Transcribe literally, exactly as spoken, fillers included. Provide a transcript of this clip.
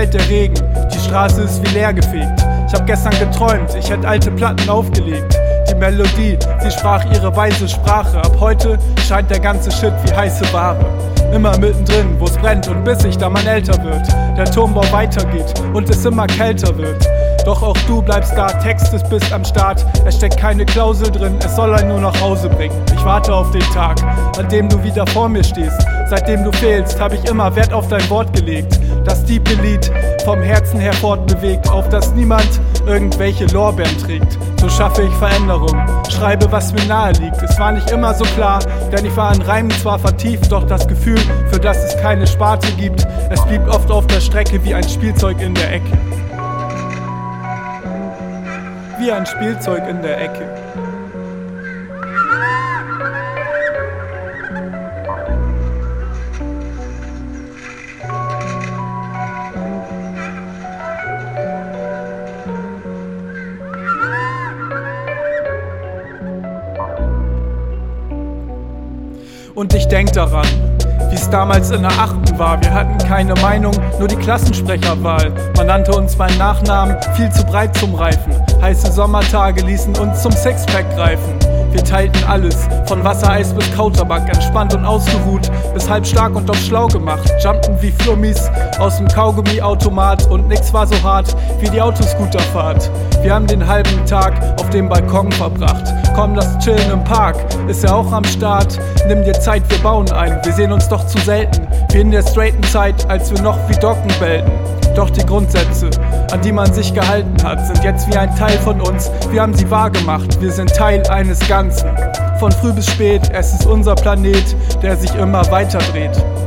fällt der Regen, die Straße ist wie leer gefegt. Ich hab gestern geträumt, ich hätt alte Platten aufgelegt. Die Melodie, sie sprach ihre weise Sprache. Ab heute scheint der ganze Shit wie heiße Ware. Immer mittendrin, wo's brennt und bis ich da man älter wird, der Turmbau weitergeht und es immer kälter wird. Doch auch du bleibst da, textest, bist am Start. Es steckt keine Klausel drin, es soll einen nur nach Hause bringen. Ich warte auf den Tag, an dem du wieder vor mir stehst. Seitdem du fehlst, hab ich immer Wert auf dein Wort gelegt. Das tiefe Lied vom Herzen her fortbewegt, auf das niemand irgendwelche Lorbeeren trägt. So schaffe ich Veränderung, schreibe was mir nahe liegt. Es war nicht immer so klar, denn ich war in Reimen zwar vertieft, doch das Gefühl, für das es keine Sparte gibt, es blieb oft auf der Strecke wie ein Spielzeug in der Ecke. Wie ein Spielzeug in der Ecke. Und ich denk daran, wie's damals in der achten war. Wir hatten keine Meinung, nur die Klassensprecherwahl. Man nannte uns beim Nachnamen, viel zu breit zum Reifen. Heiße Sommertage ließen uns zum Sixpack greifen. Wir teilten alles, von Wassereis bis Kautabak, entspannt und ausgeruht, bis halb stark und doch schlau gemacht. Jumpten wie Flummis aus dem Kaugummiautomat und nix war so hart wie die Autoscooterfahrt. Wir haben den halben Tag auf dem Balkon verbracht. Komm, das Chillen im Park ist ja auch am Start. Nimm dir Zeit, wir bauen ein, wir sehen uns doch zu selten. Wie in der straighten Zeit, als wir noch wie Docken bellten. Doch die Grundsätze, an die man sich gehalten hat, sind jetzt wie ein Teil von uns. Wir haben sie wahrgemacht, wir sind Teil eines Ganzen. Von früh bis spät, es ist unser Planet, der sich immer weiter dreht.